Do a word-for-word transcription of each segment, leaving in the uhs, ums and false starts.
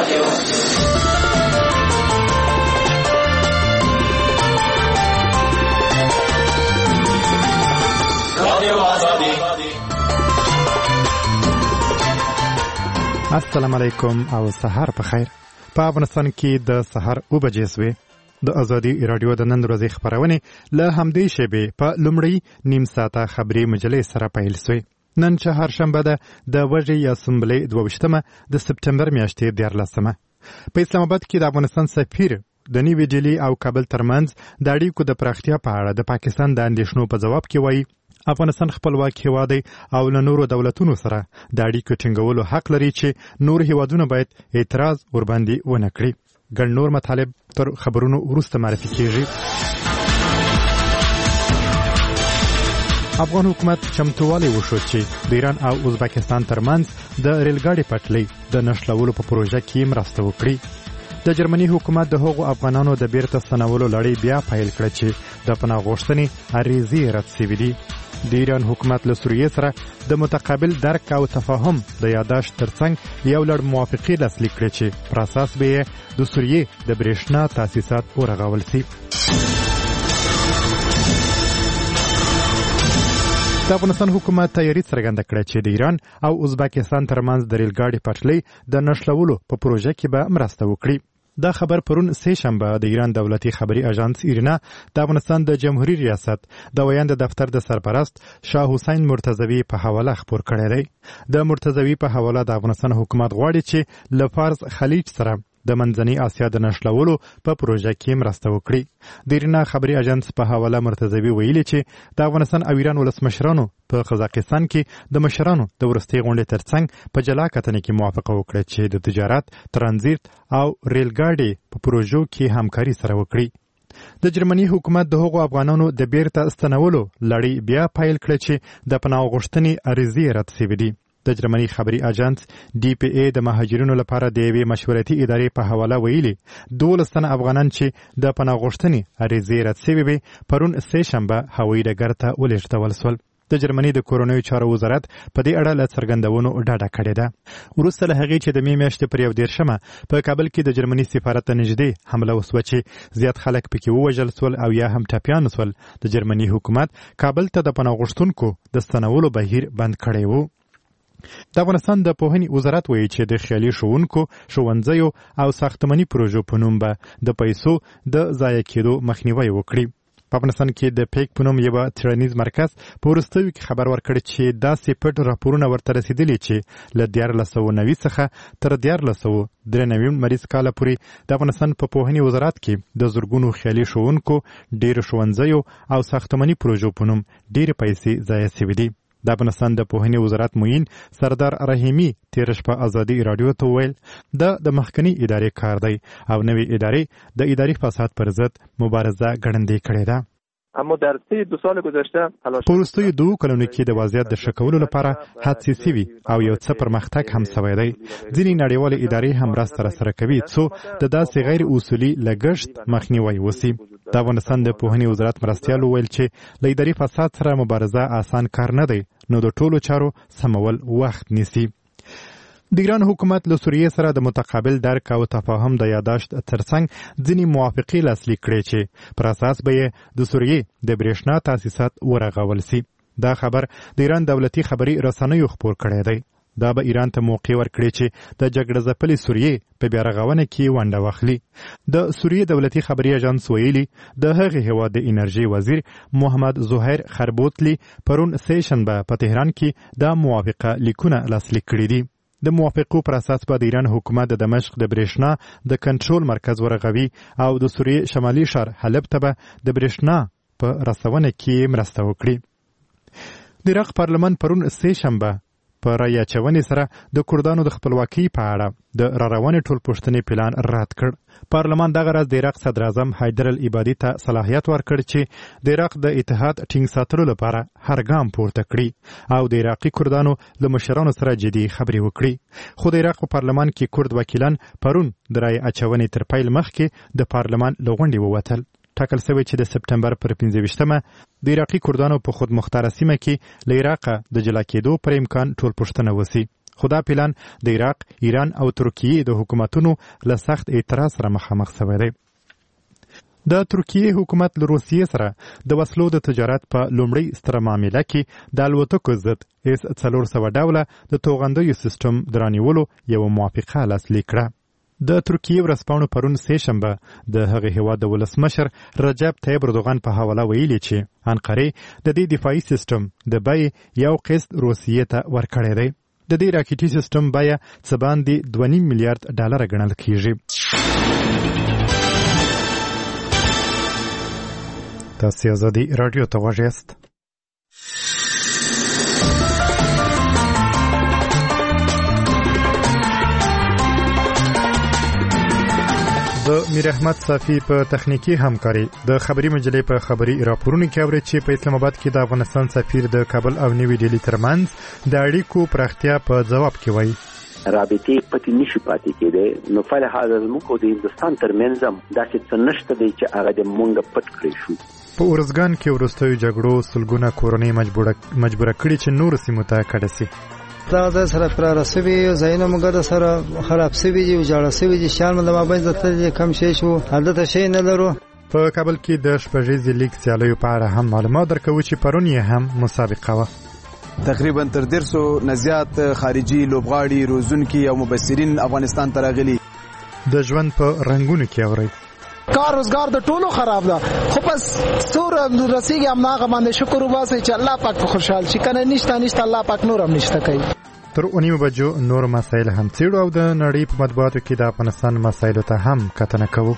السلام علیکم او سحر په خیر. په افغانستان کې د سحر او بجې سوې د ازادي رادیو د نن ورځې خبرونه له همدې شیبې په لومړی نیم ساعته خبري مجلې سره پیل سوې. نن چهارشنبه ده د وژې اسمبلی دوه ویشتمه د سپټمبر میاشتې دیارلسمه. په اسلام آباد کې د افغانستان سفیر د نیوی ډیلی او کابل ترمنځ د اړیکو د پراختیا په اړه د پاکستان د اندېښنو په ځواب کې وایي افغانستان خپلواک هیواد دی او له نورو دولتونو سره د اړیکو ټینګولو حق لري چې نور هیوادونه باید اعتراض ورباندې ونه کړي. ګڼ نور مطالب تر خبرونو وروسته معرفي کیږي. افغان حکومت چمتووالی وښود چې د ایران او ازبکستان ترمنځ د ریل ګاډي پټلۍ د نښلولو په پروژه کې مرسته وکړي. د جرمني حکومت د هغو افغانانو د بیرته ستنولو لړۍ بیا پیل کړه چې د پناه غوښتنې عریضې رد سوي دي. د ایران حکومت له سوریې سره د متقابل درک او تفاهم د یاداشت ترڅنګ یو لړ موافقې لاسلیک کړې چې پر اساس به یې د سوریې د برېښنا تاسیسات ورغول سي. د افغانستان حکومت تیاری څرګنده کړه چې د ایران او ازبکستان ترمنځ د ریل ګاډي پټلۍ د نښلولو په پروژه کې به مرسته وکړي. دا خبر پرون سه شنبه د ایران دولتي خبري اژانس ایرنا د افغانستان د جمهوریت ریاست د ویاند دفتر د سرپرست شاه حسین مرتضوی په حواله خبر کړی دی. د مرتضوی په حواله د افغانستان حکومت غواړي چې له فارس خلیج سره د منځنۍ اسیا د نښلولو په پروژه کې مرسته وکړي. د ایرنا خبري اژانس په حواله مرتضوی ویلي چې د افغانستان او ایران ولسمشرانو په قزاقستان کې د مشرانو د ورستۍ غونډې ترڅنګ په جلا کتنې کې موافقه وکړه چې د تجارت، ترانزیت او ریل ګاډي په پروژو کې همکاري سره وکړي. د جرمني حکومت د هغو افغانانو د بیرته ستنولو لړۍ بیا پیل کړه چې د پناه غوښتنې عریضې رد سوي دي. د جرمني خبري اژانس ډي پی ای د مهاجرینو لپاره د یوې مشورتي ادارې په حواله ویلي دولس تنه افغانان چې د پناه غوښتنې عریضې رد سوي وي پرون سه شنبه هوایي ډګر ته ولېږدول سول. د جرمني د کورنیو چارو وزارت په دې اړه له څرګندونو ډاډه کړې ده. وروسته له هغې چې د مې میاشتې پر یو دېرشمه په کابل کې د جرمني سفارت ته نږدې حمله وسوه چې زیات خلک پکې ووژل سول او یا هم ټپیان سول، د جرمني حکومت کابل ته د پناه غوښتونکو د ستنولو بهیر بند کړی و. د افغانستان د پوهنې وزارت وایي چې د خیالي ښوونکو، ښوونځیو او ساختماني پروژو په نوم به د پیسو د ضایع کېدو مخنیوی وکړي. په افغانستان کې د پیک په نوم یوه څېړنیز مرکز په وروستیو کې خبر ورکړ چې داسې پټ راپورونه ورته رسېدلي چې له دیارلس سوه نوي څخه تر دیارلس سوه درې نوي لمریز کاله پورې د افغانستان په پوهنې وزارت کې د زرګونو خیالي ښوونکو، ډېرو ښوونځیو او ساختماني پروژو په نوم ډېرې پیسې ضایع سوي دي. د افغانستان د پوهنې وزارت معین سردار رحیمي تېره شپه ازادي راډیو ته وویل دا د مخکني ادارې کار دی او نوې ادارې د اداري فساد پر ضد مبارزه ګړندۍ کړې ده. اما در طی دو سال گذشته په وروستیو دوو کلونو کې د وضعیت د ښه کولو لپاره هڅې سوي او یو څه پرمختګ هم سوی دی. ځینې نړیوالې ادارې هم مرسته راسره کوي څو د داسې غیر اصولي لګښت مخنیوی وسي. د افغانستان د پوهنې وزارت مرستیال وویل چې له اداري فساد سره مبارزه آسان کار نه دی، نو د ټولو چارو سمول وخت نیسي. د ایران حکومت له سوریې سره د متقابل درک او تفاهم د یاداشت ترڅنګ ځینې موافقې لاسلیک کړې چې پر اساس به یې د سوریې د برېښنا تاسیسات ورغول سي. دا خبر د ایران دولتي خبري رسنیو خپور کړی دی. دا به ایران ته موقع ورکړي چې د جګړه ځپلې سوریې په بیا رغونه کې ونډه واخلي. د سوریې دولتي خبري اژانس ویلي د هغې هېواد د انرژي وزیر محمد زهیر خربوتلی پرون سه شنبه په تهران کې دا موافقه لیکونه لاسلیک کړي دي. د موافقو پر اساس به د ایران حکومت د دمشق د برېښنا د کنټرول مرکز ورغوي او د سوریې شمالي ښار حلب ته به د برېښنا په رسونه کې مرسته وکړي. د عراق پارلمان پرون سه شنبه په رایه اچونې سره د کردانو د خپلواکۍ په اړه د راروانې ټولپوښتنې پلان رد کړ. پارلمان دغه ورځ د عراق صدر اعظم حیدر العبادي ته صلاحیت ورکړ چې د عراق د اتحاد ټینګ ساتلو لپاره هر ګام پورته کړي او د عراقي کردانو له مشرانو سره جدي خبرې وکړي. خو د عراق په پارلمان کې کرد وکیلان پرون د رایه اچونې تر پیل مخکې د پارلمان له غونډې ووتل. ټاکل شوی چې د سپټمبر پر پنځه ویشتمه د عراقي کردانو په خود مختاره سیمه کې له عراقه د جلا کېدو پر امکان ټولپوښتنه وسي. خو دا پلان د عراق، ایران او ترکیې د حکومتونو له سخت اعتراض سره مخامخ شوی دی. د ترکیې حکومت له روسیې سره د وسلو د تجارت په لومړۍ ستره معامله کې د الوتکو ضد اس څلور سوه ډوله د توغندیو سیستم د رانیولو یوه موافقه لاسلیک کړه. د ترکیې ورځپاڼو پرون سې شنبه د هغې هېواد د ولسمشر رجب طیب اردوغان په حواله ویلي چې انقرې د دې دفاعي سیستم د بیې یو قسط روسیې ته ورکړی دی. د دې راکټي سیستم بیه څه باندې دوه نیم میلیارډ ډالره ګڼل کیږي. تاسو آزادي رادیو ته غوږ یاست. د میر احمد صافی په تخنیکی همکاري د خبري مجلې په خبري راپورونو کې اوري چې په اسلام آباد کې د افغانستان سفیر د کابل او نیوي ډیلی ترمنځ د اړیکو پراختیا په جواب کې وایي رابطې پټې نشي پاتې کېدې. نو فعلا حاضر موږ د هندستان ترمنځ هم داسې څه نشته دی چې هغه د مونږ پټ کړی شو. په اورزګان کې وروستیو جګړو سلګونه کورنۍ مجبوره مجبوره کړي چې نور سیمو ته کډه سي. دا د سره پر رسوي زینو موږ د سره خراب سوي دي او جوړ سوي دي شان د مابین د تل کم شي شو حالت شي نه لرو. په کابل کې د شپږیزې لیګ سیالیو په اړه هم معلومات درکوي چې پرون یې هم مسابقه وه. تقریبا تر درسو نزيات خارجي لوبغاړي روزونکي او مبصرین افغانستان ته راغلي. د ژوند په رنگونو کې اوري کار روزګار د ټولو خراب ده، خو بس سور رسیږي هم هغه باندې شکر وباسئ چې الله پاک په خوشحال شي. کنه نشته نشته الله پاک نور هم نشته کوي. تر اونیمو بجو نور مسایل هم څیړو او د نړۍ په مطبوعاتو کې د افغانستان مسایلو ته هم کتنه کوو.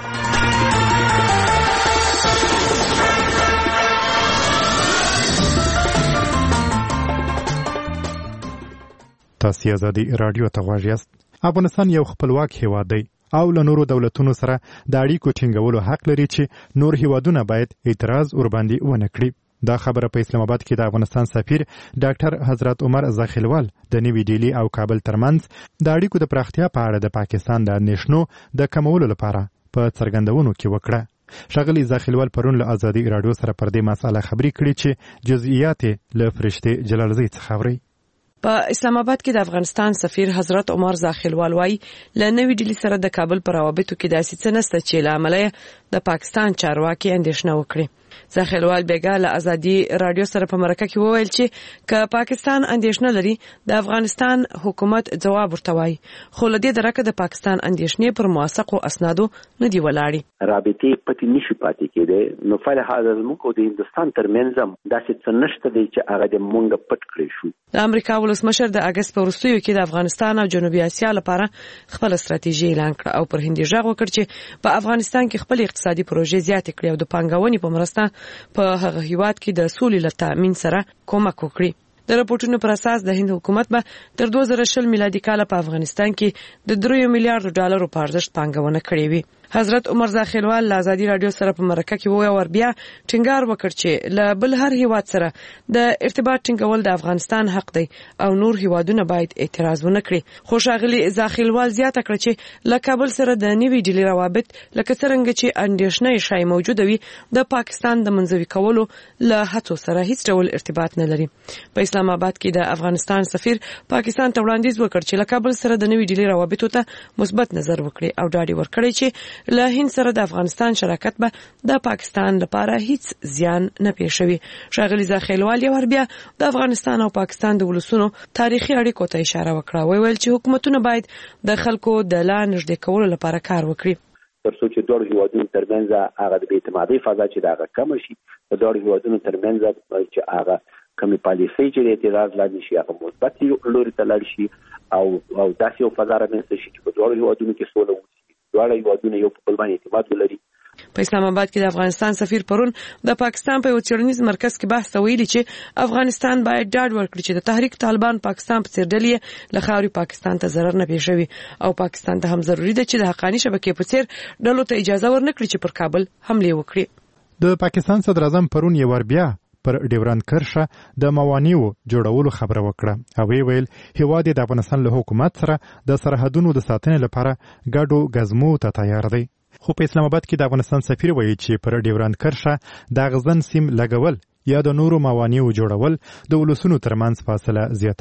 تاسو آزادي رادیو ته غوږ یاست. افغانستان یو خپلواک هیواد دی او له نورو دولتونو سره د اړیکو ټینګولو حق لري چې نور هیوادونه باید اعتراض ورباندې ونه کړي. دا خبره په اسلام آباد کې د افغانستان سفیر ډاکټر حضرت عمر زاخیلوال د نیوي ډیلی او کابل ترمنځ د اړیکو د پراختیا په اړه د پاکستان د اندېښنو د کمولو لپاره په څرګندونو کې وکړه. ښاغلي زاخیلوال پرون له آزادي رادیو سره پر دې مسله خبرې کړې چې جزئیات له فرشتې جلالزی څخه اوري. په اسلام آباد کې د افغانستان سفیر حضرت عمر زاخیلوال وایي له نوي ډیلی سره د کابل پر روابطو کې داسې څه نشته چې له امله د پاکستان چارواکي اندېښنه وکړي. زاخیلوال بیګا له آزادي رادیو سره په مرکه کې وویل چې که پاکستان اندېښنه لري د افغانستان حکومت ځواب ورته وایي، خو له دې درکه د پاکستان اندېښنې پر موثقو اسنادو نه دی ولاړې. رابطې پټې نشي پاتې کېدې. نو فعلا حاضر موږ د هندستان ترمنځ هم داسې څه نشته دی چې هغه د مونږ پټ کړی شو. د امریکا ولسمشر د اګست په وروستیو کې د افغانستان او جنوبي اسیا لپاره خپل ستراتیژي اعلان کړ او پر هندي ژغ وکړ چې په افغانستان کې خپل اقتصادي پروژې زیاتې کړي او د پانګونې په مرسته په هغه هیواد کې د سولې له تامین سره کومک وکړي. د راپورټونو پر اساس د هند حکومت به تر دوه زره شل میلادي کال په افغانستان کې د درې میلیارډ ډالرو په ارزښت پانګونه کړې وي. حضرت عمر زاخیلوال له آزادي رادیو سره په مرکه کې وویل ور بیا ټینګار وکړ چې له بل هر هیواد سره د ارتباط ټینګول د افغانستان حق دی او نور هیوادونه باید اعتراض ونه کړي. خو ښاغلي زاخیلوال زیاته کړه چې له کابل سره د نیوي ډیلی روابط لکه څرنګه چې اندېښنه شای موجوده وي د پاکستان د منځوي کولو له هڅو سره هیڅ ډول ارتباط نه لري. په اسلام آباد کې د افغانستان سفیر پاکستان ته وړاندیز وکړ چې له کابل سره د نیوي ډیلی روابطو ته مثبت نظر وکړي او ډاډ ورکړي چې له هند سره د افغانستان شراکت به د پاکستان لپاره هیڅ زیان نه پېښوي. ښاغلي زاخیلوال یو بیا د افغانستان او پاکستان د ولسونو تاریخي اړیکو ته اشاره وکړه. ویل چې حکومتونه باید د خلکو د لا نږدې کولو لپاره کار وکړي. تر څو چې دوه هیوادونو ترمنځ هغه د اعتمادي فضا چې دا کم شي، د دوه هیوادونو ترمنځ چې هغه کمی پالیسي چې اعتراض لاندې شي هغه مثبت لوري ته لاړ شي او او داسې یو فضا رامنځته شي چې په دوه هیوادونو کې سوله وشي، دوه هیوادونه یو په بل باندې اعتماد ولري. په اسلام آباد کې د افغانستان سفیر پرون د پاکستان په یو څېړنیز مرکز کې بحث ویلي چې افغانستان باید ډاډ ورکړي چې د تحریک طالبان پاکستان په څېر ډلې له خاورې پاکستان ته ضرر نه پېښوي او پاکستان ته هم ضروري ده چې د حقاني شبکې په څېر ډلو ته اجازه ورنکړي چې پر کابل حمله وکړي. د پاکستان صدر اعظم پرون یې ور بیا پر ډیورند کرښه د موانیو جوړولو خبره وکړه او ویل هیواد د افغانستان له حکومت سره د سرحدونو د ساتنې لپاره ګډو غزمو ته تیار دی. خو په اسلام آباد کې د افغانستان سفیر وایي چې پر ډیورند کرښه د غزن سیم لګول یا د نورو موانیو جوړول د ولسونو ترمنځ فاصله زیاتوي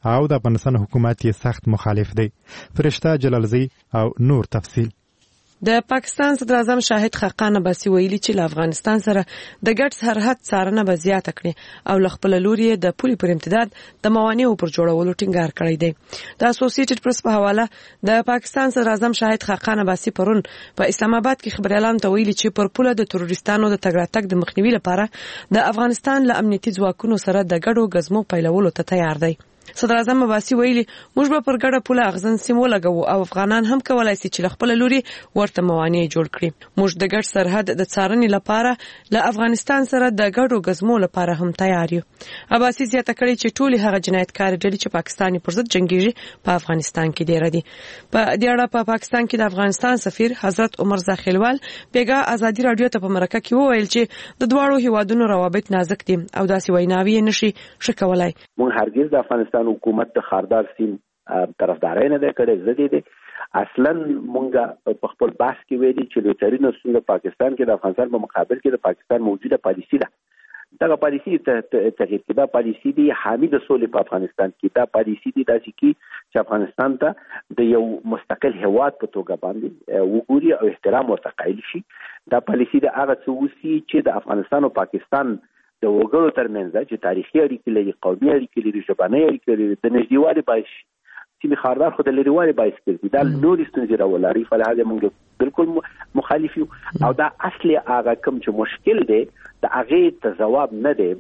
او د افغانستان حکومت یې سخت مخالف دی. فرشته جلالزی او نور تفصیل. د پاکستان صدر اعظم شاهد خاقان عباسي ویلي چې له افغانستان سره د ګډ سرحد څارنه به زیاته کړي او له خپل لوري د پولي پر امتداد د موانعو پر جوړولو ټینګار کړی دی. د اسوسییټډ پریس په حواله د پاکستان صدر اعظم شاهد خاقان عباسي پرون په اسلام آباد کې خبريالانو ته ویلي چې پر پوله د تروریستانو د تګ راتګ د مخنیوي لپاره د افغانستان له امنیتي ځواکونو سره د ګډو غزمو پیلولو ته تیار دی. صدر اعظم عباسي ویلي موږ به پر ګډه پوله اغزن سیمو لګو او افغانان هم کولای شي چې خپل لوري ورته موانع جوړ کړي. موږ د ګډ سرحد د څارنې لپاره له افغانستان سره د ګډو غزمو لپاره هم تیار یو. عباسي زیاته کړی چې ټول هغه جنایتکار ډلې چې پاکستاني پر ضد جنگیږي په افغانستان کې ډیر دي. په دې اړه په پاکستان کې د افغانستان سفیر حضرت عمر زاخیلوال بیګا ازادي رادیو ته په مرکه کې وویل چې د دواړو هیوادونو روابط نازک دي او داسې ویناوي نشي شکولای. مون هرگز د افغانستان حکومت د خاردار سیم طرفداري نه ده کړې. زه دې اصلا مونږه په خپل بحث کې ویلي چې لوترین اصول د پاکستان کې د افغانستان په مقابل کې د پاکستان موجوده پالیسی ده. دا پالیسی ته تغیر کې دا پالیسی دی حامد سولې په افغانستان کې دا پالیسی دی داسې کې چې افغانستان ته د یو مستقل هیواد په توګه باندې وګوري او احترام ورته قایل شي. دا پالیسی د هغه څه وسی چې د افغانستان او پاکستان د وګړو ترمنځ چې تاریخي اړیکې لري، قومي اړیکې لري، ژبنۍ اړیکې لري، د نږدېوالي باعث چې خاردار خو د لريوالي باعث کېږي. دا نور ستونزې راولاري فلهذا موږ بالکل مخالف یو او دا اصلي هغه کوم چې مشکل دی د هغه ته ځواب نه دی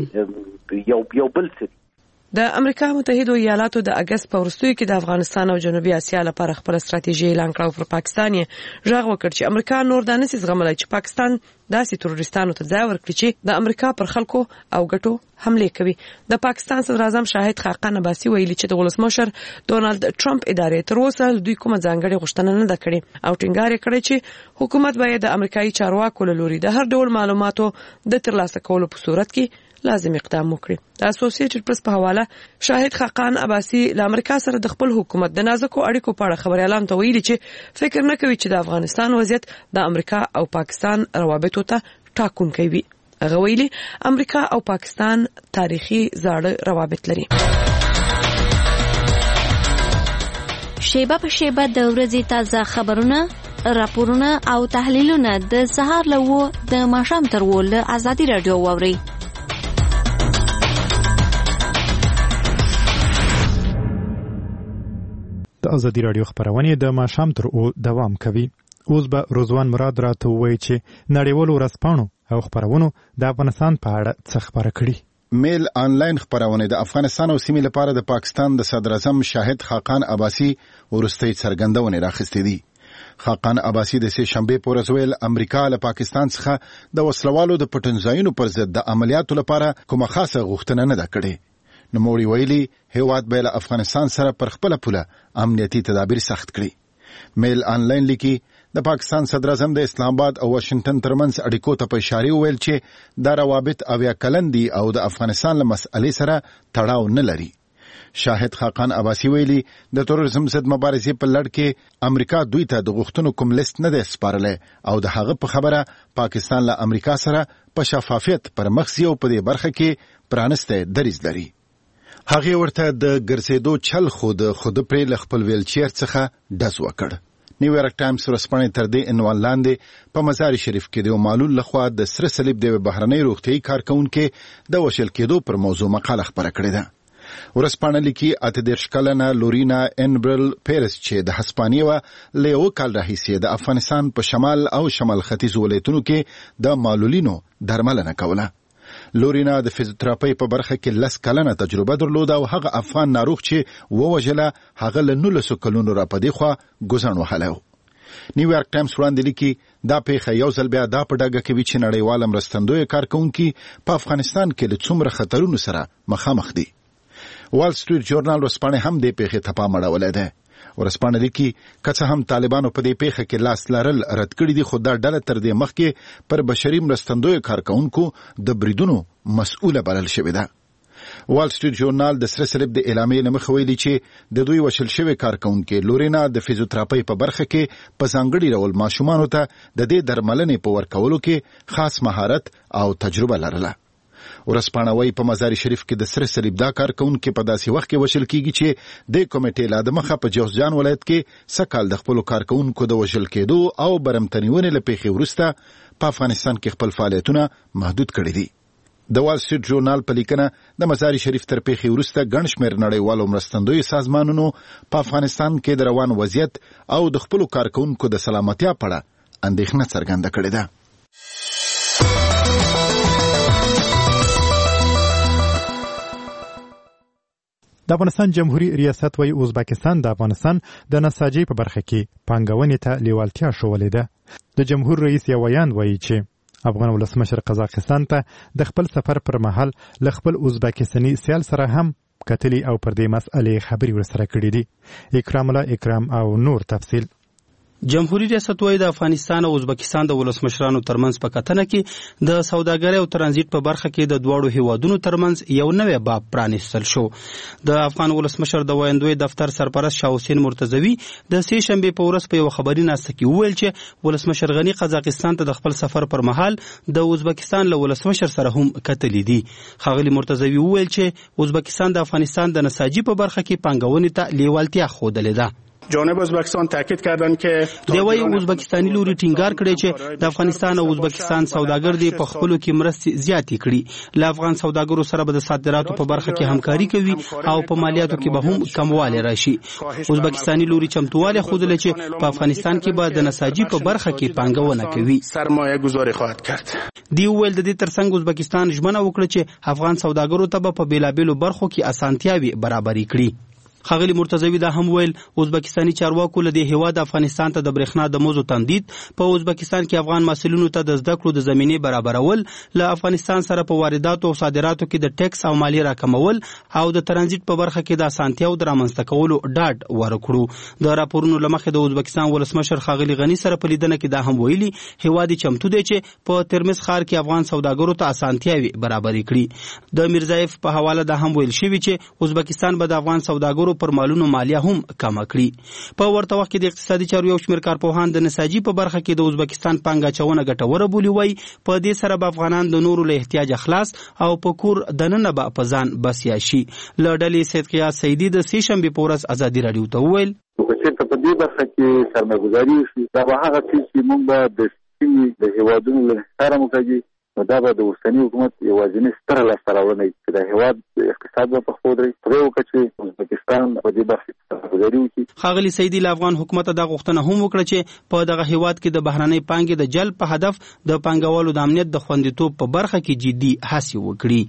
بلکې یو یو بل څه. د امریکا متحده ایالاتو د اگست په وروستیو کې د افغانستان او جنوبي اسیا لپاره خپل ستراتیژي اعلان کړه او پر پاکستان یې ژغ وکړ چې امریکا نور د نسي زغملای چې پاکستان داسې تروریستانو ته ځای ورکړي چې د امریکا پر خلکو او ګټو حمله کوي. د پاکستان صدر اعظم شاهد خاقان عباسي ویلي چې د ولسمشر ډونالد ټرمپ ادارې تر اوسه دوی کومه ځانګړې غوښتنه نه ده کړې او ټینګار کړی چې حکومت باید د امریکایي چارواکو له لوري د هر ډول معلوماتو د ترلاسه کولو په صورت کې لازم اقدام وکړي. د اسوسییټډ پریس په حواله شاهد خاقان عباسي له امریکا سره د خپل حکومت د نازکو اړیکو په اړه خبريالانو ته ویلي چې فکر نه کوي چې د افغانستان وضعیت د امریکا او پاکستان روابطو ته ټاکونکی وي. هغه ویلي امریکا او پاکستان تاریخي زاړه روابط لري. شیبه په شیبه د ورځې تازه خبرونه، راپورونه او تحلیلونه د سهار لوو د ماښام تر ول ازادي رادیو واوري. د ازادي رادیو خبرونه د ماښام تر او دوام کوي. اوس به روزوان مراد راته وایي چې نړیوالو ورځپاڼو او خبرونو د افغانستان په اړه څه خبره کړي. میل آنلاین خبرونه د افغانستان او سیمې لپاره د پاکستان د صدر اعظم شاهد خاقان عباسي ورستۍ څرګندونه راخستې دي. خاقان عباسي د سه شنبه په ورځ ویل امریکا له پاکستان څخه د وسلوالو د پټنځایونو پر ضد د عملیاتو لپاره کومه خاصه غوښتنه نه ده کړې. نوموړي ویلي هیواد به له افغانستان سره پر خپل پوله امنیتي تدابیر سخت کړي. میل آنلاین لیکي د پاکستان صدر اعظم د اسلام آباد او واشنگټن ترمنځ اړیکو ته په اشاره ویل چې دا روابط اویا کلن دي او د افغانستان له مسئلې سره تړاو نه لري. شاهد خاقان عباسي ویلي د تروریزم ضد مبارزې په لړ کې امریکا دوی ته د غوښتنو کوم لیست نه دی سپارلی او د هغه په خبره پاکستان له امریکا سره په شفافیت پر مخ ځي او په دې برخه کې پرانسته دریځ لري. هغه ورته د ګرځېدو چل خود خود پرې ل خپل ویلچیر څخه ډز وکړ. نیویارک ټایمز ورسپانې تر دې عنوان لاندې په مزار شریف کې د معلول لخوا د سره صلیب د بهرنۍ روغتیايي کارکونکو د وشل کېدو پر موضوع مقاله خبره کړې ده. ورسپانه لیکي اته دېرش کلنه لورینا انبرل پیرس چې د هسپانیې له یو کال راهیسې د افغانستان په شمال او شمال ختیځ ولایتونو کې د معلولینو درملنه کوله. لورینا د فزیوتراپي په برخه کې لس کلنه تجربه درلوده او هغه افغان ناروغ چې ووجله هغه له نولس کلونو را پدې خو ګزن وهلو. نیویارک ټایمز وړاندې لیکي دا پیښه یو ځل بیا دا په ډاګه کوي چې نړیوال مرستندوی کارکونکي په افغانستان کې له څومره خطرونو سره مخامخ دي. وال سټریټ جورنال ورسپانې هم دې پیښې ته پام اړولی دی. ورسپانه لیکي که هم طالبانو په دې پیښه کې لاس لرل رد کړي دي خو دا ډله تر دې مخکې پر بشري مرستندوی کارکونکو د بریدونو مسؤله بلل شوې ده. وال سټریټ جورنال د سره صلیب د اعلامیې نه مخ ویلي چې د دوی وشل شوی کارکونکو لورینا د فزیوتراپي په برخه کې په ځانګړي ډول ماشومانو ته د دې درملنې په ورکولو کې خاص مهارت او تجربه لرله. ورسپانوي په مزار شریف کې د سره صلیب دا کارکونکو په داسې وخت کې وشل کیږي چې د کمیټې لا د مخه په جوزجان ولایت کې سکهال د خپل کارکونکو د وشل کېدو او برمتنیونې لپاره ورسته په افغانستان کې خپل فعالیتونه محدود کړي دي. د وال سټریټ ژورنال په لیکنه د مزار شریف تر پیښې وروسته ګڼ شمېر نړیوالو مرستندویو سازمانونو په افغانستان کې د روان وضعیت او د خپلو کارکونکو د سلامتیا په اړه اندېښنه څرګنده کړې ده. د افغانستان جمهوریت ریاست وايي ازبکستان د افغانستان د نساجۍ په برخه کې پانګونې ته لیوالتیا ښودلې ده. د جمهور رئیس یو ویاند وايي چې افغان ولسمشر قزاقستان ته د خپل سفر پر مهال له خپل ازبکستاني سیال سره هم کتلي او پر دې مسئلې خبرې ورسره کړې دي. اکرام الله اکرام او نور تفصیل. جمهوریت ریاست وايي د افغانستان او ازبکستان د ولسمشرانو ترمنځ په کتنه کې د سوداګرۍ او ترانزیت په برخه کې د دواړو هیوادونو ترمنځ یو نوی باب پرانیستل شو. د افغان ولسمشر د ویاندوی دفتر سرپرست شاه حسین مرتضوی د سې شنبې په ورځ په یو خبري ناسته کې وویل چې ولسمشر غنی قزاقستان ته د خپل سفر پر مهال د ازبکستان له ولسمشر سره هم کتلي دي. ښاغلي مرتضوی وویل چې ازبکستان د افغانستان د نساجي په برخه کې پانګونې ته لیوالتیا ښودلې ده. جانب ازبکستان تاکید کردن که دوی ازبکستاني لوري ټینګار کړی چې د افغانستان او ازبکستان سوداګر دي په خپلو کې مرستې زیاتې کړي. له افغان سوداګرو سره به د صادراتو په برخه کې همکاري کوي او په مالیاتو کې به هم کموالی راشي. ازبکستاني لوري چمتووالی ښودلی چې په افغانستان کې به د نساجي په برخه کې پانګونه کوي. سرمایه گذاری خواهد کرد. دی ویل د دې ترڅنګ ازبکستان ژمنه وکړه چې افغان سوداګرو ته به په بیلابیلو برخو کې اسانتیاوي برابرې کړي. ښاغلي مرتضوی دا هم ویل ازبکستاني چارواکو له دې هیواد افغانستان ته د برېښنا د موضوع تمدید په ازبکستان کې افغان محصلینو ته د زده کړو د زمینې برابرول، له افغانستان سره په وارداتو او صادراتو کې د ټیکس او مالیې راکمول او د ترانزیت په برخه کې د اسانتیاو د رامنځته کولو ډاډ ورکړو. د راپورونو له مخې د ازبکستان ولسمشر ښاغلي غني سره په لیدنه کې دا هم ویلي هیواد چمتو دی چې په ترمز ښار کې افغان سوداګرو ته اسانتیاوي برابرې کړي. د میرزایف په حواله دا هم ویل شوی چې ازبکستان به د افغان سوداګرو پر مالونو مالیه هم کم کړي. په ورته وخت کې د اقتصادي چارو یو شمېر کارپوهان د نساجي په برخه کې د ازبکستان پانګه اچونه ګټوره بولي. وایي په دې سره به افغانان د نورو له احتیاج خلاص او په کور دننه به په ځان بسیا شي. له ډلې سید قیاس سیدي د سې شنبې په ورځ ازادي راډیو ته وویل چې په دې برخه کې سرمایه‌ګذاري وشي دا به هغه څه چې موږ به د سیمې د هیوادونو له سره وکړو. دا به د اوسني حکومت یوازینی ستره لاسته راوړنه وي چې د هیواد اقتصاد به په خپل ډول پرې وکړي چې ازبکستان په دې برخه کې سرمایه‌ګذاري وکړي. ښاغلي سیدي له افغان حکومت دا غوښتنه هم وکړه چې په دغه هیواد کې د بهرنۍ پانګې د جلب په هدف د پانګوالو د امنیت د خوندیتوب په برخه کې جدي هڅې وکړي.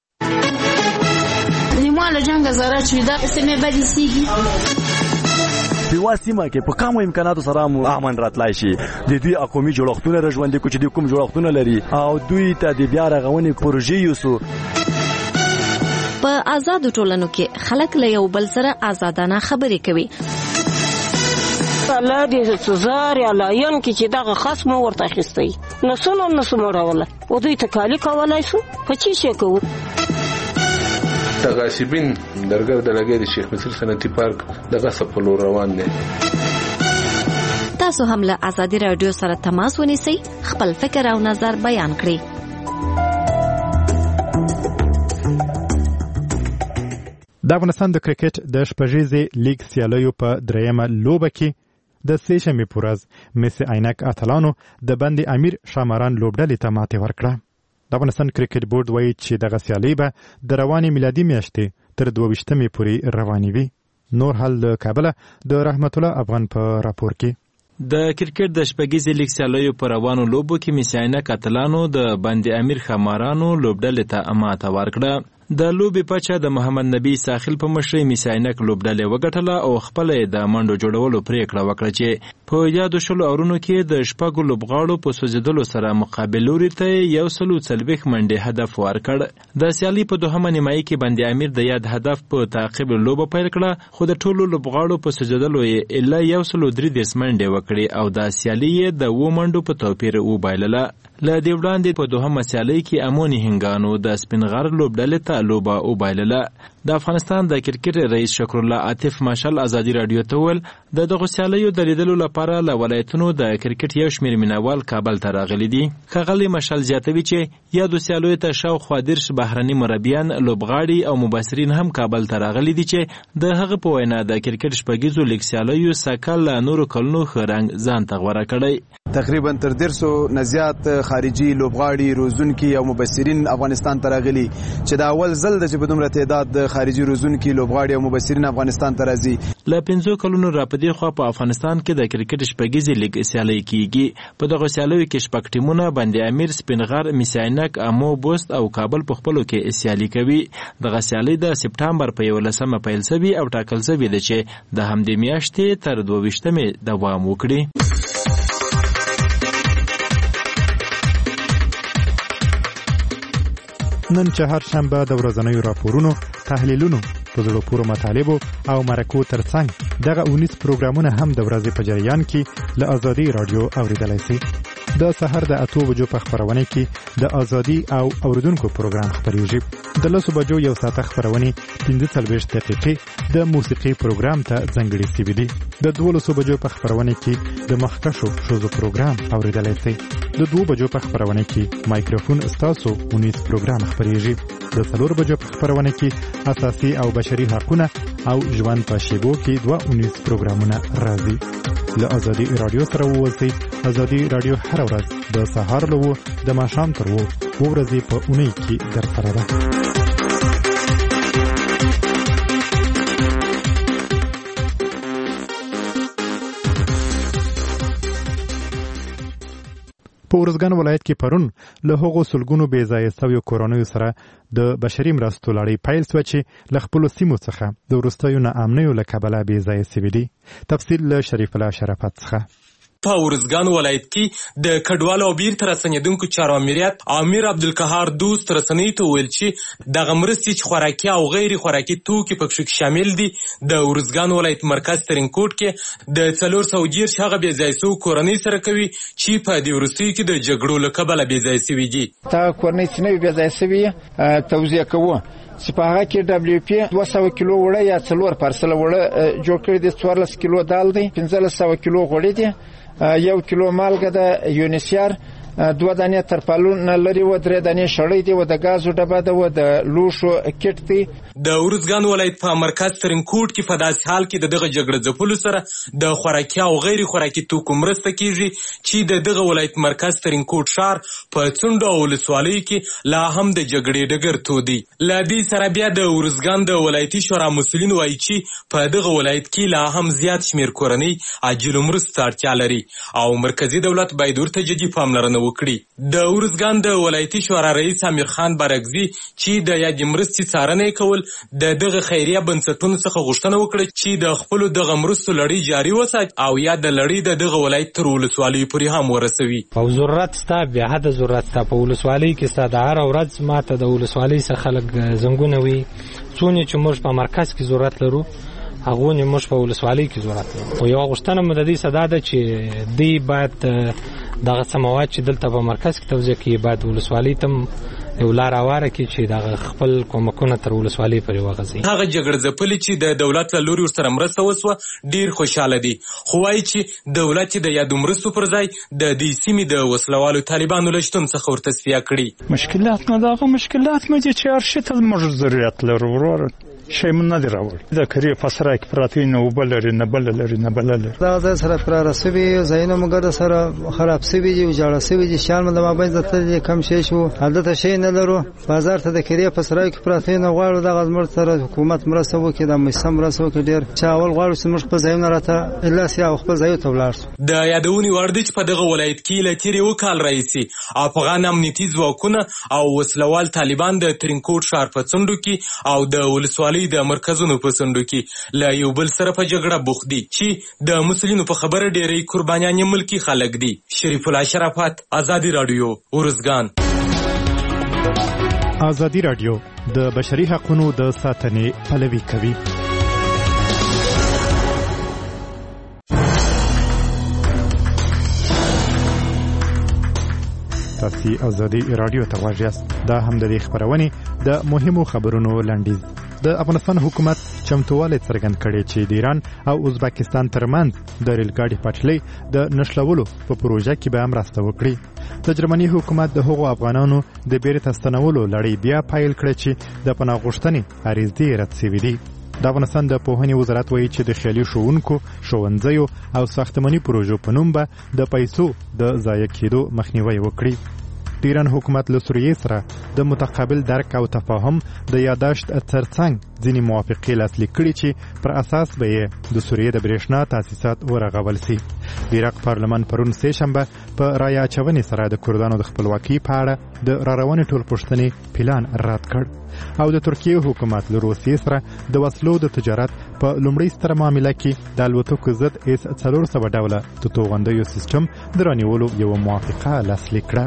نیمه جنگ زراعت شوی دا سیمه بدی سیږي په واسطه کې په کومو امکاناتو سره مو امن راتلای شي. د دوی اقومي جوړښتونه راژوندې کوي چې د کوم جوړښتونه لري او دوی ته د بیا رغونې پروژې یوسو. په آزادو ټولنو کې خلک له یو بل سره آزادانه خبرې کوي. الله دې سزار یا لاین کې چې دغه خاص مو ورته اخیستی نسونو نسو مړوله او دوی تکالی کولای شو په چی شي کوو. تغاصبین درګر د لګې د شیخ مصر صنعتي پارک دغه سپلو روان دي. تاسو هم له ازادي رادیو سره تماس ونیسئ، خپل فکر او نظر بیان کړئ. د افغانستان د کرکټ د شپږیزې لیګ سیالیو په دریمه لوبه کې د سې شنبې په ورځ مس عینک اتلانو د بند امیر شامران لوبډلې ته ماتې ورکړه. د افغانستان کرکټ بورډ وایي چې دغه سیالۍ به د روانې میلادي میاشتې تر دوه ویشتمې پورې روانې وي. نور حال د کابل د رحمت الله افغان په راپور کې. د کرکټ د شپږیزې لیګ سیالیو په روانو لوبو کې مس عینک اتلانو د بند امیر شامرانو لوبډلې ته ماتې ورکړه. د لوبې پچه د محمد نبی ساحل په مشرۍ مس عینک لوبډلې وګټله او خپل د منډو جوړولو پریکړه وکړه چې په یادو شلو اورونو کې د شپږو لوبغاړو په سوځېدلو سره مقابل لوري ته یو سل او څلوېښت منډې هدف ورکړ. د سیالۍ په دوهمه نیمایي کې بند امیر د یاد هدف په تعقیب لوبه پیل کړه، خو د ټولو لوبغاړو په سوځېدلو یې الا یو سل او درې دېرش منډې وکړې او د سیالۍ یې د اووه منډو په توپیر وبایلله. له دې وړاندې په دوهمه سیالۍ کې اموني هنګانو د سپین غر لوبډلې ته لوبه وبایلله. د افغانستان د کرکټ رئیس شکر الله عاطف ماشال ازادي رادیو ته ول د دغه سیالیو د لیدلو لپاره له ولایتونو د کرکټ یو شمېر مینوال کابل ته راغلي دي. ښاغلی ماشال زیاتوي چې یادو سیالیو ته شاوخوا دېرش بهرني مربیان، لوبغاړي او مبصرین هم کابل ته راغلي دي چې د هغه په وینا د کرکټ شپږیزو لیګ سیالیو سکل له نورو کلونو ښه رنګ ځان ته غوره کړی. تقریبا تر دیرسو نه زیات خارجي لوبغاړي، روزونکي او مبصرین افغانستان ته راغلي چې د اول ځل د چې په دومره تعداد د خارجي روزونکي لوبغاړي او مبصرین افغانستان ته راځي. له پنځو کلونو راپدې خوا په افغانستان کې د کرکټ شپږیزې لیګ سیالۍ کیږي. په دغه سیالیو کې شپږ ټیمونه بند امیر، سپینغر، میساینک، امو، بوست او کابل په خپلو کې سیالي کوي. دغه سیالۍ د سپټمبر په یولسمه پیل شوي او ټاکل شوې ده چې د همدې میاشتې تر دوه ویشتمې دوام وکړي. نن چهارشنبه د ورځنیو راپورونو، تحلیلونو، په زړه پورو مطالبو او مرکو ترڅنګ دغه اونیس پروګرامونه هم د ورځې په جریان کې له ازادي رادیو اوریدلای شئ. د سحر د اتو بجو په خبرونه کې د ازادي او اوریدونکو پروګرام خبرېږي. د لسو بجو یو ساعت خبرونه پنځه څلوېښت دقیقې د موسیقي پروګرام ته ځانګړي شوي دي. د دولسو بجو په خبرونه کې د مخکښو ښځو پروګرام اوریدلای شئ. د دوه بجو په خبرونه کې مایکروفون ستاسو اونیس پروګرام خبرېږي. د څلور بجو په خبرونه کې اساسي او بشري حقونه او ژوند په شیبو کې دوه اونیس پروګرامونه راځي. له ازادي رادیو سره ووسئ. ازادي رادیو هر ورځ د سهار له اووه د ماښام تر اووه ورځې په اونۍ کې درسره ده. په ارزګان ولایت کې پرون له هغو سلګونو بې ځایه شویو کورنیو سره د بشري مرستو لړۍ پیل شوه چې له خپلو سیمو څخه د وروستیو ناامنیو له کبله بې ځایه شوي دي. تفصیل له شریف الله شرافت څخه. په ارزګان ولایت کې د کډوالو او بیرته راستنېدونکو چارو امریت امیر عبدالقهار دوست رسنۍ ته وویل چې دغه مرستې چې خوراکي او غیر خوراکي توکي پکې کې شامل دي، د ارزګان ولایت مرکز ترینکوټ کې د څلور سوه دېرش هغه بې ځایه شوو کورنۍ سره کوي چې په دې وروستیو کې د جګړو له کبله بې ځایه شوي دي. تا کورنۍ چې نوي بې ځایه شوي توضیح کوو چې په هغه کې ډبلیو پی دوه سوه کیلو وړه یا څلور پارسله وړه جوړ کړي دي. څوارلس کیلو دال دی، پنځلس سوه کیلو غوړي دي، یو کیلو مالګه د یونیسیار، دوه دانې ترپالونه لري و، درې دانې شړۍ دي و، د ګازو ډبه ده و، د لوښو کټ دی. د ارزګان ولایت په مرکز ترینکوټ کې په داسې حال کې د دغه جګړه ځپلو سره د خوراکي او غیر خوراکي توکو مرسته کیږي چې د دغه ولایت مرکز ترینکوټ ښار په څنډو او ولسوالیو کې لا هم د جګړې ډګر تودي. له دې سره بیا د ارزګان د ولایتي شورا مسؤلین وایي چې په دغه ولایت کې لا هم زیات شمېر کورنۍ عاجلو مرستو ته اړتیا لري او مرکزي دولت باید ورته جدي پاملرنه وکړي. د ارزګان د ولایتي شورا رئیس امیر خان بارکزي چې د یادې مرستې څارنه یې کول، د دغه خیریه بنسټونو څخه غوښتنه وکړه چې د خپلو دغه مرستو لړۍ جاري وساتي او یا د لړۍ د دغه ولایت تر ولسوالیو پورې هم ورسوي. او ضرورت ستا بیا حد ضرورت ستا په ولسوالۍ کې ستا د هره ورځ ما ته د ولسوالۍ څخه خلک زنګونه وي، څونه چې موږ په مرکز کې ضرورت لرو هغه نه موږ په ولسوالۍ کې ضرورت لرو. او یو غوښتنه مو د دې صدا ده چې دی باید دغه سماوات چې دلته په مرکز کې توزیع کړي باید ولسوالۍ تم یو لار اواره کې چې دغه خپل کومکونه تر ولسوالۍ پورې وغځي. هغه جګړه ځپلي چې د دولت له لوري ورسره مرسته وسوه ډېر خوشحاله دي، خو وایي چې دولت د یادو مرستو پر ځای د دې سیمې د وسلوالو طالبانو له شتون څخه ورته تصفیه کړي. مشکلات نه دغه مشکلات نه دي چې هر شي ته موږ ضرورت لرو وروره شی من نه دی راوړی. د کرې په سرای کې پراته نه اوبه لري نه بله لري نه بله لري. دغه ځای سره پراره سوي ځایونه موږ د سره خراب سوي دي، ویجاړه سوي دي، شیان د مابین د تللي کم شی شو، هلته شی نه لرو. بازار ته د کرې په سرای کې پراته نه غواړو دغه زموږ سره حکومت مرسته وکړي، د موسسه مرسته وکړي. ډېر چې اول غواړو چې موږ خپل ځایونه راته الاس یا خپل ځایو ته ولاړ شو. د یادونې وړ دی چې په دغه ولایت کې له تېرې اوه کال راهیسې افغان امنیتي ځواکونه او وسلوال طالبان د ترینکوټ ښار په څنډو کې او د ولسوالۍ د مرکزونو په څنډو کې له یو بل سره په جګړه بوخت دي چې د مسلمانانو په خبره ډېری قربانیان یې ملکي خلک دي. شریف الله شرافت، ازادي رادیو، ارزګان. ازادي رادیو د بشري حقوقو د ساتنې پلوي کوي. تاسو ازادي رادیو ته غواړئ دا هم د خبرونه د مهمو خبرونو لاندیز د افغانستان حکومت چمتووالی څرګند کړي چې د ایران او ازبکستان ترمنځ د ریل ګاډي پټلۍ د نښلولو په پروژه کې به مرسته وکړي. د جرمني حکومت د هغو افغانانو د بیرته ستنولو لړۍ بیا پایل کړه چې د پناه غوښتنې عریضې رد شوې دي. د افغانستان د پوهنې وزارت وایي چې د خیالي ښوونکو، ښوونځیو او ساختماني پروژو په نوم به د پیسو د ضایع کېدو مخنیوی وکړي. د ایران حکومت له سوریې سره د متقابل درک او تفاهم د یاداشت ترڅنګ ځینې موافقې لاسلیک کړي چې پر اساس به یې د سوریې د برېښنا تاسیسات ورغول شي. د عراق پارلمان پرون سه شنبه په رایه اچونې سره د کردانو د خپلواکۍ په اړه د راروانې ټولپوښتنې پلان رد کړ او د ترکیې حکومت له روسیې سره د وسلو د تجارت په لومړۍ ستره معامله کې د الوتکو ضد اس څلور سوه ډوله د توغندیو سیستم د رانیولو یوه موافقه لاسلیک کړه.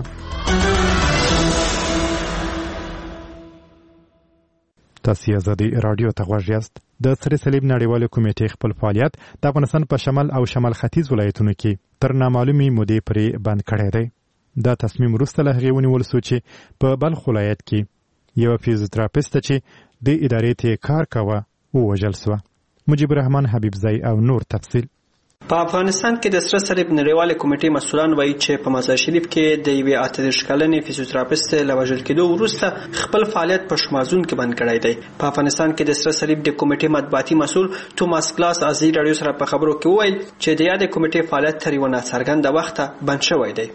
تاسو ازادي رادیو ته غواړئ. د سره صلیب نړیوال کمیټې خپل فعالیت د افغانستان په شمال او شمال ختیځ ولایتونو کې تر نامعلومې مودې پورې بند کړی دی. دا تصمیم وروسته له هغې ونیول شو چې په بلخ ولایت کې یو فیزیوتراپیست چې د ادارې ته کار کاوه ووژل شو. مجيب الرحمن حبیبزی او نور تفصیل. په افغانستان کې د سره صلیب نړیوال کمیټې مسؤلان وایي چې په مزار شریف کې د یوې اته دېرش کلنې فیزیوتراپیست له وژل کېدو وروسته خپل فعالیت په شمازون کې بند کړی دی. په افغانستان کې د سره صلیب د کمیټې مطبوعاتي مسؤل توماس کلاس ازادي رادیو سره په خبرو کې وویل چې د یادې کمیټې فعالیت تر یوه ناڅرګنده وخته بند شوی دی.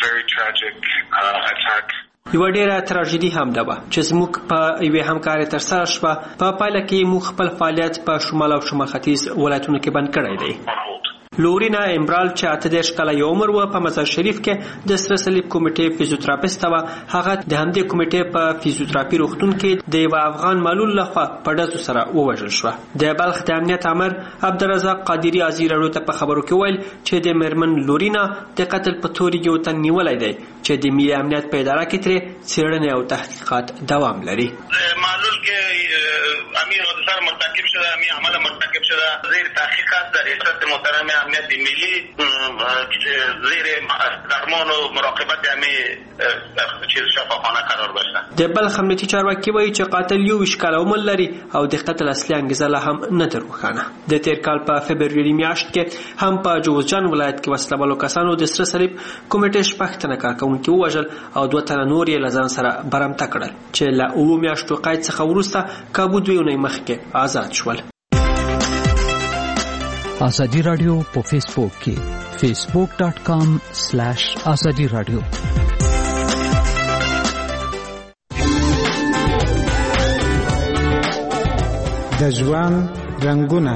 یو ډیره تراژیدي هم ده چې زموږ په یوې همکارۍ ترسره شوه. په پایله کې موږ خپل فعالیت په شمال او شمال ختیځ ولایتونو کې بند کړی دی. لورینا امبرال چې اته دېرش کاله یې عمر و په مزار شریف کې د سره صلیب کمیټې فیزیوتراپیست و. هغه د همدې کمیټې په فیزیوتراپي روغتون کې د یو افغان معلول لخوا په ډزو سره ووژل شو. د بلخ د امنیت امر عبدالرزاق قادری ازادي رادیو ته په خبرو کې ویل چې د میرمن لورینا د قتل په تور یو تن نیولای دی چې د ملي امنیت په اداره کې ترې څېړنې او تحقیقات دوام لري. معلول کې امیر غدسر مرتکب شده، امیر عمل مرتکب شده، زیر تحقیقات در ریاست محترم امنیت ملی زیر درمان و مراقبت همه چیز شفاخانه قرار باشد. د بلخ امنیتي چارواکي وایي چې قاتل یو ویشت کاله عمر لري او د قتل اصلي انګیزه لا هم نه ده روښانه. د تېر کال په فبروري میاشت کې هم په جوزجان ولایت کې وسله والو کسانو د سره صلیب کمیټې شپږ تنه کارکوونکي ووژل او دوه تنه نور یې له ځان سره برمته کړل چې له اوو میاشتو قید څخه وروسته کابو دوه اونۍ مخکې آزاد شول. ازادي رادیو په فیسبوک کې facebook dot com slash azadi radio. د ژوند رنگونه.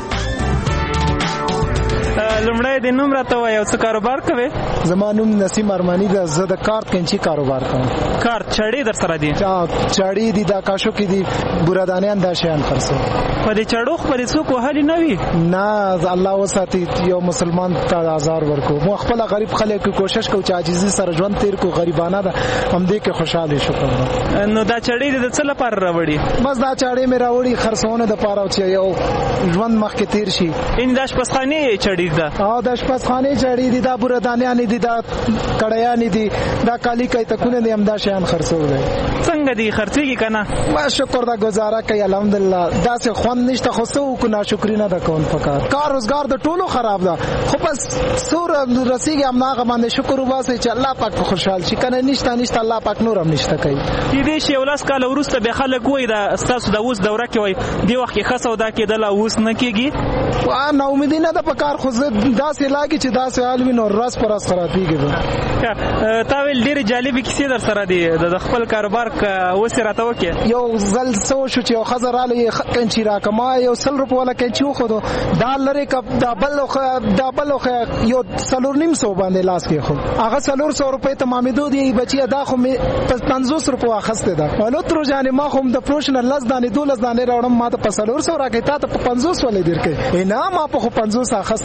لومړی د نوم راته وایه او څه کاروبار کوې؟ زما نوم نسیم ارماني ده. زه د کارت کینچي کاروبار کوم. کارت چړې در سره دي؟ چړې دي، دا کاشو کې دي، بورادانیان دا شیان خرڅوي. په دې چړو خو به دې څوک وهلي نه وي؟ نه، الله وساتي یو مسلمان ته آزار ورکو. مو خپل غریب خلک کوشش کوو چې عاجزي سره ژوند تیر کو، غریبانه ده همدې کې خوشاله شو. نو دا چړې د څه لپاره راوړي؟ بس دا چړې مې راوړي خرڅونه د پاره چې یو ژوند مخکې تیر شي. ان د شپسخانې چړې ده؟ او د شپسخانې چړې دي، دا بورادانیان دي، دا کړیان دي، دا کالی کوي تکونه دي، همدا شیان خرڅول دي. څنګه دي خرڅيږي کنه؟ ما شکر دا گزاره کوي الحمدلله. دا څه خوان نشته خو سو کو ناشکری نه ده کول پکار. کار روزګار د ټولو خراب ده خو بس سور رسیږي هم هغه باندې شکر وباسي چې الله پاک خوشحال شي. کنه نشته نشته الله پاک نور هم نشته کوي. دې شی ولس کال ورسته به خلک وای دا استاسو د اوس دوره کې وای دی وخت کې خاصه ودا کېدل اوس نه کېږي. وا نو امید نه ده پکار خو دا سه لاګي چې دا سه حال وینو راس پر راس خرابېږي. تا ویل ډېر جالب کیسې در سره دي د خپل کاروبار اوس راته وکي. یو زل سو شو چې خزر علی کنچی راکما یو سل روپ ولا کنچی خو دا لری کپ دا بل دا بل یو سلور نیم سو باندې لاس کې خو هغه سلور سو روپے تمامېدو دی بچي دا خو پنځوس روپے واخسته ده. ولو تر ځانې ما خو د پروشنل لاس دانې دولس دانې راوړم ما ته په سلور سو راکې تا ته په پنځوس ولې درکې نه ما په خو پنځوس اخسته دا سه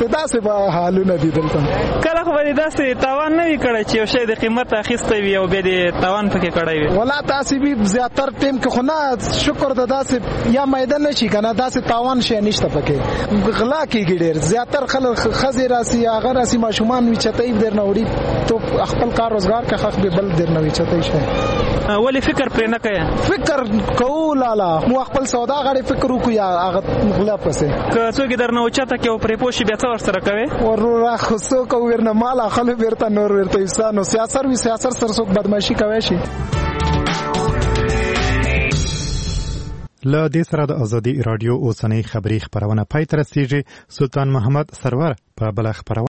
به حالونه دي دلته. کله خو به داسې تاوان نه وي کړی چې یو شی د قیمت اخیستی وي او بیا د تاوان پکې کړی وي؟ ولا داسې وي زیاتر ټیم کې خو نه، شکر د داسې یا میده نه شي که نه داسې تاوان شی نشته پکې. غلا کېږي ډېر، زیاتر خلک ښځې راسي هغه راسي ماشومان وي چتۍ در نه وړي، تو خپل کار روزګار که حق به بل در نه وي چتۍ شي. ولې فکر پرې نه کوې؟ فکر کوو لالا، مو خپل سودا غړې فکر وکړو یا هغه غلا پسې. که څوک در نه اوچته کې او پرې پوه شي بیا څه ورسره کوې؟ ورور خو څوک ورنه مال اخلي بیرته نور ورته انسانو سیاست وي، سیاست سره څوک بدمعشي کوي شي. له دې سره د ازادي رادیو اوسنۍ خبری خبرونه پای ته رسیږي. سلطان محمد سرور په بل خبرونه